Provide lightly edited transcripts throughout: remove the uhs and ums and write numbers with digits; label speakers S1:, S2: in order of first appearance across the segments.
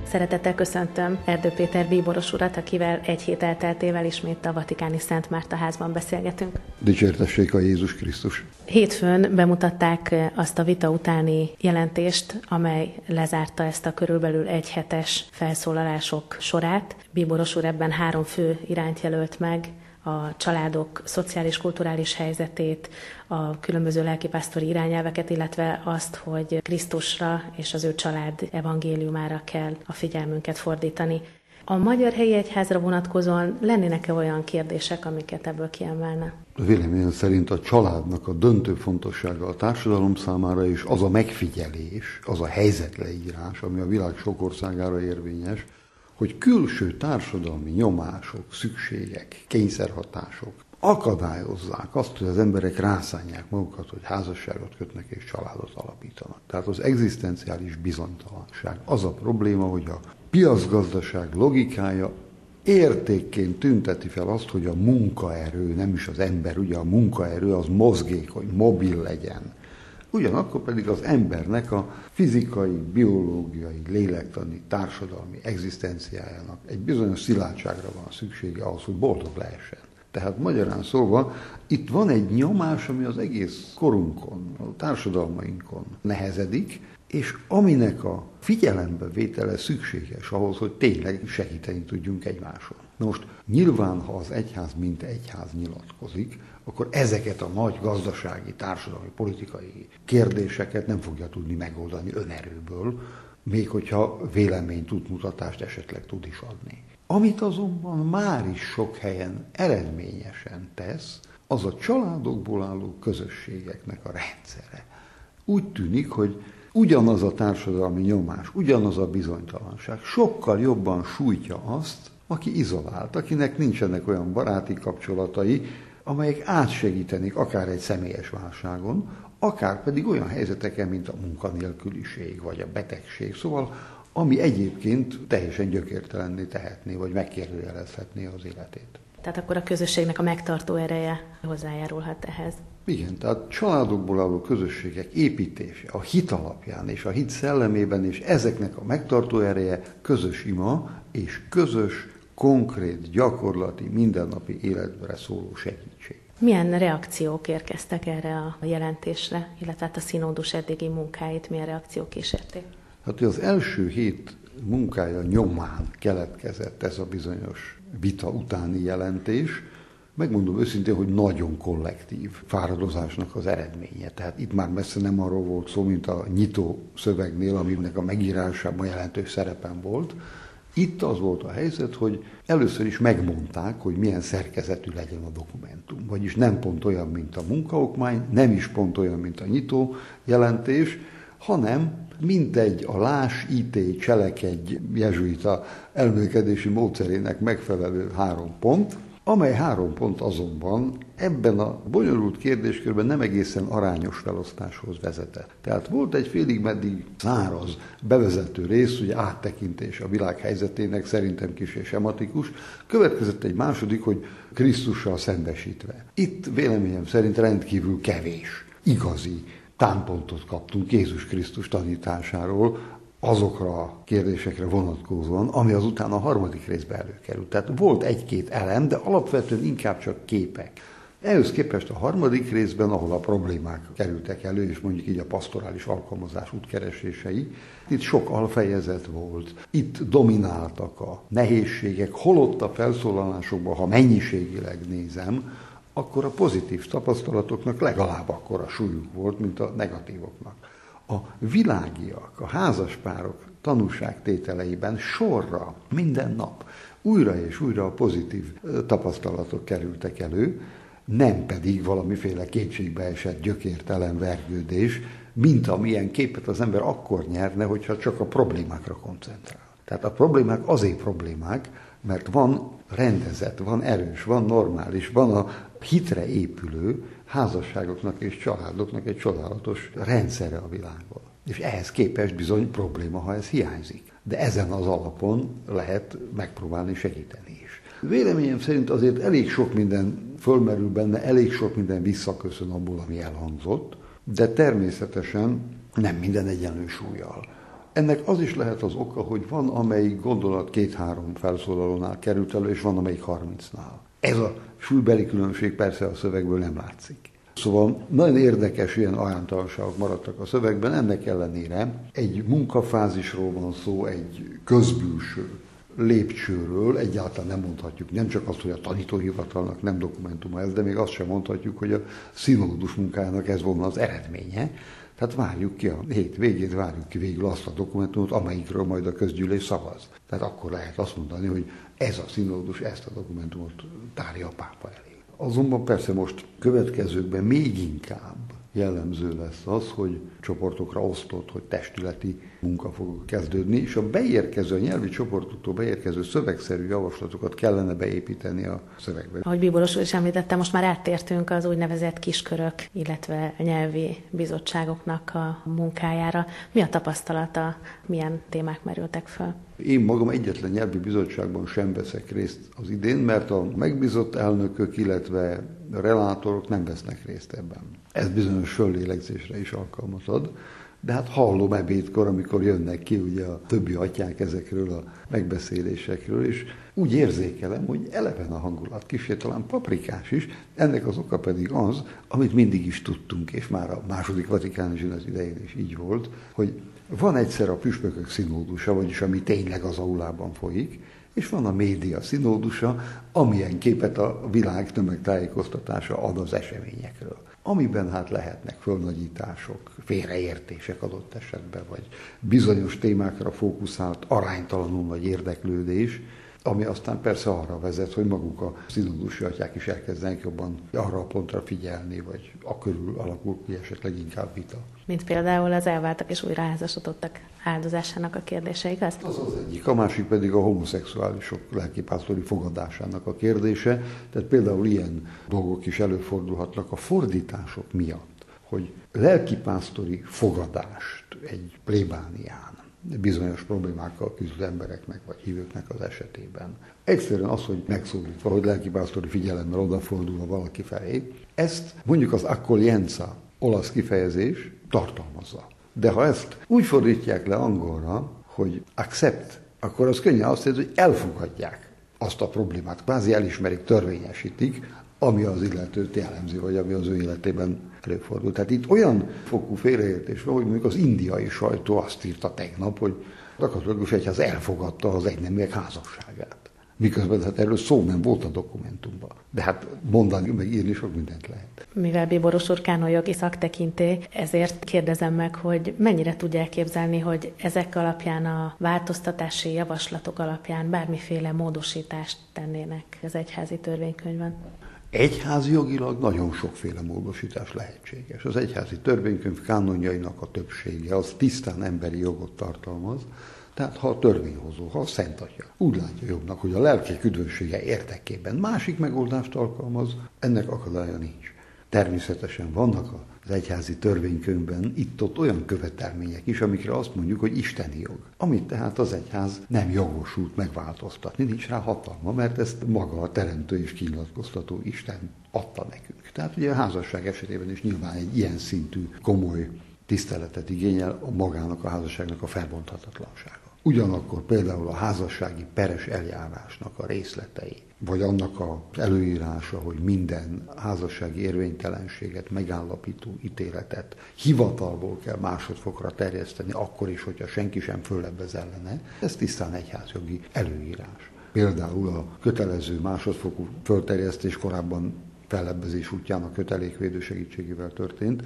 S1: Szeretettel köszöntöm Erdő Péter bíboros urat, akivel egy hét elteltével ismét a vatikáni Szent Márta házban beszélgetünk.
S2: Dicsértessék a Jézus Krisztus!
S1: Hétfőn bemutatták azt a vita utáni jelentést, amely lezárta ezt a körülbelül egy hetes felszólalások sorát. Bíboros úr ebben 3 fő irányt jelölt meg: a családok szociális-kulturális helyzetét, a különböző lelkipásztori irányelveket, illetve azt, hogy Krisztusra és az ő család evangéliumára kell a figyelmünket fordítani. A Magyar Helyi Egyházra vonatkozóan lennének-e olyan kérdések, amiket ebből kiemelne?
S2: Véleményem szerint a családnak a döntő fontossága a társadalom számára, és az a megfigyelés, az a helyzetleírás, ami a világ sok országára érvényes, hogy külső társadalmi nyomások, szükségek, kényszerhatások akadályozzák azt, hogy az emberek rászánják magukat, hogy házasságot kötnek és családot alapítanak. Tehát az egzisztenciális bizonytalanság az a probléma, hogy a piacgazdaság logikája értékként tünteti fel azt, hogy a munkaerő, nem is az ember, ugye a munkaerő az mozgékony, mobil legyen. Ugyanakkor pedig az embernek a fizikai, biológiai, lélektani, társadalmi egzisztenciájának egy bizonyos szilárdságra van szüksége ahhoz, hogy boldog lehessen. Tehát magyarán szólva, itt van egy nyomás, ami az egész korunkon, a társadalmainkon nehezedik, és aminek a figyelembevétele szükséges ahhoz, hogy tényleg segíteni tudjunk egymáson. Na most nyilván, ha az egyház mint egyház nyilatkozik, akkor ezeket a nagy gazdasági, társadalmi, politikai kérdéseket nem fogja tudni megoldani önerőből, még hogyha véleményútmutatást esetleg tud is adni. Amit azonban már is sok helyen eredményesen tesz, az a családokból álló közösségeknek a rendszere. Úgy tűnik, hogy ugyanaz a társadalmi nyomás, ugyanaz a bizonytalanság sokkal jobban sújtja azt, aki izolált, akinek nincsenek olyan baráti kapcsolatai, amelyek átsegítenik akár egy személyes válságon, akár pedig olyan helyzeteken, mint a munkanélküliség vagy a betegség, szóval ami egyébként teljesen gyökértelenné tehetné, vagy megkérdőjelezhetné az életét.
S1: Tehát akkor a közösségnek a megtartó ereje hozzájárulhat ehhez.
S2: Igen, tehát családokból álló közösségek építése a hit alapján és a hit szellemében, és ezeknek a megtartó ereje közös ima és közös, konkrét, gyakorlati, mindennapi életre szóló segítség.
S1: Milyen reakciók érkeztek erre a jelentésre, illetve hát a színódus eddigi munkáit milyen reakciók kísérték?
S2: Hát az első 7 munkája nyomán keletkezett ez a bizonyos vita utáni jelentés. Megmondom őszintén, hogy nagyon kollektív fáradozásnak az eredménye. Tehát itt már messze nem arról volt szó, mint a nyitó szövegnél, aminek a megírásában jelentős szerepem volt. Itt az volt a helyzet, hogy először is megmondták, hogy milyen szerkezetű legyen a dokumentum. Vagyis nem pont olyan, mint a munkaokmány, nem is pont olyan, mint a nyitó jelentés, hanem mintegy a lás, ítélj, cselekedj jezsuita elmélkedési módszerének megfelelő 3 pont, amely 3 pont azonban ebben a bonyolult kérdéskörben nem egészen arányos felosztáshoz vezetett. Tehát volt egy félig meddig száraz bevezető rész, ugye áttekintés a világ helyzetének, szerintem kissé sematikus. Következett egy második, hogy Krisztussal szembesítve. Itt véleményem szerint rendkívül kevés, igazi támpontot kaptunk Jézus Krisztus tanításáról azokra a kérdésekre vonatkozóan, ami azután a 3. részbe előkerült. Tehát volt 1-2 elem, de alapvetően inkább csak képek. Ehhez képest a 3. részben, ahol a problémák kerültek elő, és mondjuk így a pastorális alkalmazás útkeresései, itt sok alfejezet volt, itt domináltak a nehézségek, holott a felszólalásokban, ha mennyiségileg nézem, akkor a pozitív tapasztalatoknak legalább akkora súlyuk volt, mint a negatívoknak. A világiak, a házaspárok tanúságtételeiben sorra, minden nap újra és újra a pozitív tapasztalatok kerültek elő, nem pedig valamiféle kétségbeesett gyökértelen vergődés, mint amilyen képet az ember akkor nyerne, hogyha csak a problémákra koncentrál. Tehát a problémák azért problémák, mert van rendezett, van erős, van normális, van a hitre épülő házasságoknak és családoknak egy csodálatos rendszere a világban. És ehhez képest bizony probléma, ha ez hiányzik. De ezen az alapon lehet megpróbálni segíteni is. Véleményem szerint azért elég sok minden fölmerül benne, elég sok minden visszaköszön abból, ami elhangzott, de természetesen nem minden egyenlő súllyal. Ennek az is lehet az oka, hogy van, amelyik gondolat 2-3 felszólalónál került elő, és van, amelyik 30-nál. Ez a súlybeli különbség persze a szövegből nem látszik. Szóval nagyon érdekes ilyen aránytalanságok maradtak a szövegben, ennek ellenére egy munkafázisról van szó, egy közbülső lépcsőről, egyáltalán nem mondhatjuk, nem csak azt, hogy a tanítóhivatalnak nem dokumentuma ez, de még azt sem mondhatjuk, hogy a szinódus munkájának ez volna az eredménye. Tehát várjuk ki a hét végét, várjuk ki végül azt a dokumentumot, amelyikről majd a közgyűlés szavaz. Tehát akkor lehet azt mondani, hogy ez a szinódus ezt a dokumentumot tárja a pápa elé. Azonban persze most következőkben még inkább jellemző lesz az, hogy csoportokra osztott, hogy testületi munka fog kezdődni, és a nyelvi csoportoktól beérkező szövegszerű javaslatokat kellene beépíteni a szövegbe.
S1: Ahogy Bíboros úr is említette, most már áttértünk az úgynevezett kiskörök, illetve nyelvi bizottságoknak a munkájára. Mi a tapasztalata, milyen témák merültek fel?
S2: Én magam egyetlen nyelvi bizottságban sem veszek részt az idén, mert a megbízott elnökök, illetve a relátorok nem vesznek részt ebben. Ez bizonyos föllélegzésre is alkalmat ad, de hát hallom ebédkor, amikor jönnek ki ugye a többi atyák ezekről a megbeszélésekről, és úgy érzékelem, hogy eleven a hangulat, kicsit talán paprikás is, ennek az oka pedig az, amit mindig is tudtunk, és már a második vatikáni zsinat idején is így volt, hogy van egyszer a püspökök szinódusa, vagyis ami tényleg az aulában folyik, és van a média szinódusa, amilyen képet a világ tömegtájékoztatása ad az eseményekről. Amiben hát lehetnek fölnagyítások, félreértések adott esetben, vagy bizonyos témákra fókuszált aránytalanul nagy érdeklődés, ami aztán persze arra vezet, hogy maguk a szinódusi atyák is elkezdenek jobban arra a pontra figyelni, vagy akörül alakul ki esetleg inkább vita.
S1: Mint például az elváltak és újraházasodottak áldozásának a kérdése, igaz?
S2: Az az egyik. A másik pedig a homoszexuálisok lelkipásztori fogadásának a kérdése. Tehát például ilyen dolgok is előfordulhatnak a fordítások miatt, hogy lelkipásztori fogadást egy plébánián bizonyos problémákkal küzdő embereknek vagy hívőknek az esetében. Egyszerűen az, hogy megszólítva, hogy lelkipásztori figyelemmel odafordulva valaki felé, ezt mondjuk az accoglienza olasz kifejezés tartalmazza. De ha ezt úgy fordítják le angolra, hogy accept, akkor az könnyen azt jelenti, hogy elfogadják azt a problémát, kvázi elismerik, törvényesítik, ami az illetőt jellemzi, vagy ami az ő életében előfordul. Tehát itt olyan fokú félreértés van, hogy mondjuk az indiai sajtó azt írta tegnap, hogy a katolikus egyház elfogadta az egyneműek házasságát. Miközben hát erről szó nem volt a dokumentumban. De hát mondani, meg írni sok mindent lehet.
S1: Mivel Bíboros úr kánonjogi szaktekintély, ezért kérdezem meg, hogy mennyire tudja elképzelni, hogy ezek alapján a változtatási javaslatok alapján bármiféle módosítást tennének az egyházi törvénykönyvben?
S2: Egyházi jogilag nagyon sokféle módosítás lehetséges. Az egyházi törvénykönyv kánonjainak a többsége az tisztán emberi jogot tartalmaz, tehát ha a törvényhozó, ha a Szent Atya úgy látja jobbnak, hogy a lelkek üdvössége érdekében másik megoldást alkalmaz, ennek akadálya nincs. Természetesen vannak az egyházi törvénykönyvben itt-ott olyan követelmények is, amikre azt mondjuk, hogy isteni jog. Amit tehát az egyház nem jogosult megváltoztatni, nincs rá hatalma, mert ezt maga a teremtő és kinyilatkoztató Isten adta nekünk. Tehát ugye a házasság esetében is nyilván egy ilyen szintű komoly tiszteletet igényel magának a házasságnak a felbonthatatlansága. Ugyanakkor például a házassági peres eljárásnak a részletei, vagy annak az előírása, hogy minden házassági érvénytelenséget megállapító ítéletet hivatalból kell másodfokra terjeszteni, akkor is, hogyha senki sem föllebbez ellene, ez tisztán egyházjogi előírás. Például a kötelező másodfokú fölterjesztés korábban fellebbezés útján a kötelékvédő segítségével történt,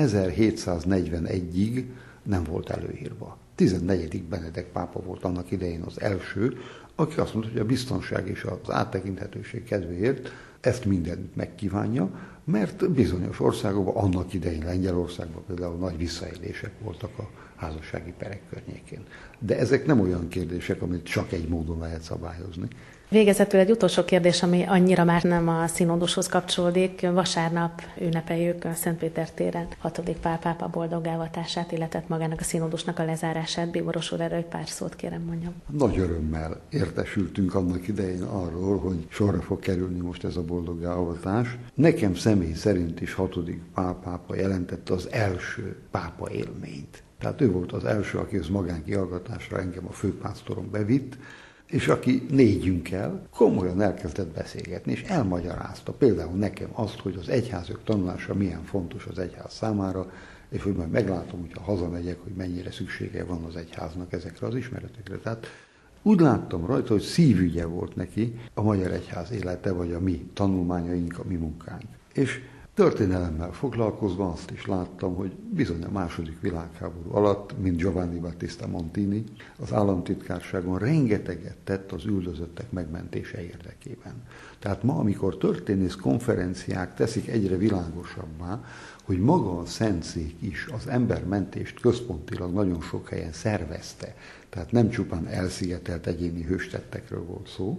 S2: 1741-ig nem volt előírva. 14. Benedek pápa volt annak idején az első, aki azt mondta, hogy a biztonság és az áttekinthetőség kedvéért ezt mindent megkívánja, mert bizonyos országokban, annak idején Lengyelországban például nagy visszaélések voltak a házassági perek környékén. De ezek nem olyan kérdések, amit csak egy módon lehet szabályozni.
S1: Végezetül egy utolsó kérdés, ami annyira már nem a színódushoz kapcsolódik. Vasárnap ünnepeljük a Szent Péter téren 6. Pál pápa boldogálvatását, illetve magának a színódusnak a lezárását. Bíboros úr, erről egy pár szót kérem mondjam.
S2: Nagy örömmel értesültünk annak idején arról, hogy sorra fog kerülni most ez a boldogálvatás. Nekem személy szerint is 6. Pál pápa jelentette az első pápa élményt. Tehát ő volt az első, aki az magánkihallgatásra engem a főpásztoron bevitt, és aki négyünkkel komolyan elkezdett beszélgetni, és elmagyarázta például nekem azt, hogy az egyházak tanulása milyen fontos az egyház számára, és hogy majd meglátom, hogyha hazamegyek, hogy mennyire szüksége van az egyháznak ezekre az ismeretekre. Tehát úgy láttam rajta, hogy szívügye volt neki a magyar egyház élete, vagy a mi tanulmányaink, a mi munkánk. És történelemmel foglalkozva azt is láttam, hogy bizony a második világháború alatt, mint Giovanni Battista Montini, az államtitkárságon rengeteget tett az üldözöttek megmentése érdekében. Tehát ma, amikor történész konferenciák teszik egyre világosabbá, hogy maga a Szentszék is az embermentést központilag nagyon sok helyen szervezte, tehát nem csupán elszigetelt egyéni hőstettekről volt szó,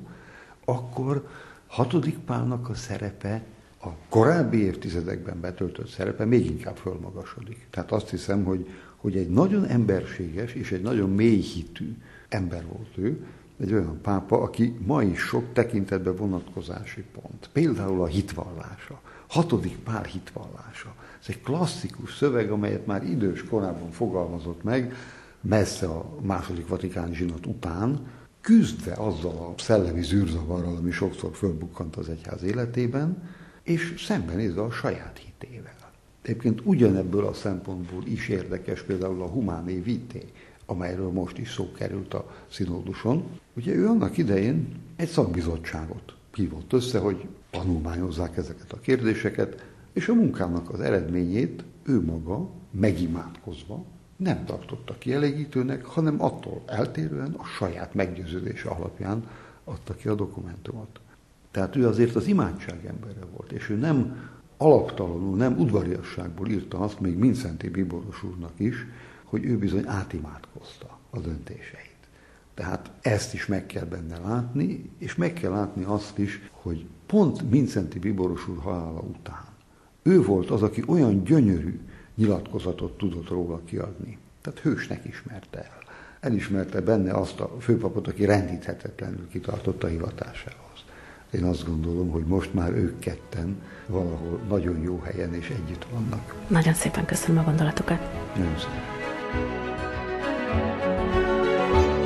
S2: akkor 6. Pálnak a szerepe, a korábbi évtizedekben betöltött szerepe még inkább fölmagasodik. Tehát azt hiszem, hogy egy nagyon emberséges és egy nagyon mélyhitű ember volt ő, egy olyan pápa, aki ma is sok tekintetben vonatkozási pont. Például a hitvallása, 6. Pál hitvallása. Ez egy klasszikus szöveg, amelyet már idős korában fogalmazott meg, messze a második vatikáni zsinat után, küzdve azzal a szellemi zűrzavarral, ami sokszor fölbukkant az egyház életében, és szembenézve a saját hitével. Egyébként ugyanebből a szempontból is érdekes például a Humanae Vitae, amelyről most is szó került a szinóduson. Ugye ő annak idején egy szakbizottságot hívott össze, hogy tanulmányozzák ezeket a kérdéseket, és a munkának az eredményét ő maga megimádkozva nem tartotta kielégítőnek, hanem attól eltérően a saját meggyőződése alapján adta ki a dokumentumot. Tehát ő azért az imádság embere volt, és ő nem alaptalanul, nem udvariasságból írta azt, még Mindszenty Bíboros úrnak is, hogy ő bizony átimádkozta a döntéseit. Tehát ezt is meg kell benne látni, és meg kell látni azt is, hogy pont Mindszenty Bíboros úr halála után ő volt az, aki olyan gyönyörű nyilatkozatot tudott róla kiadni. Tehát hősnek ismerte el. Elismerte benne azt a főpapot, aki rendíthetetlenül kitartott a hivatásához. Én azt gondolom, hogy most már ők ketten valahol nagyon jó helyen és együtt vannak.
S1: Nagyon szépen köszönöm a gondolatokat.
S2: Nagyon szépen.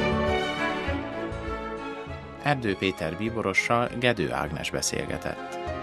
S3: Erdő Péter bíborossal Gedő Ágnes beszélgetett.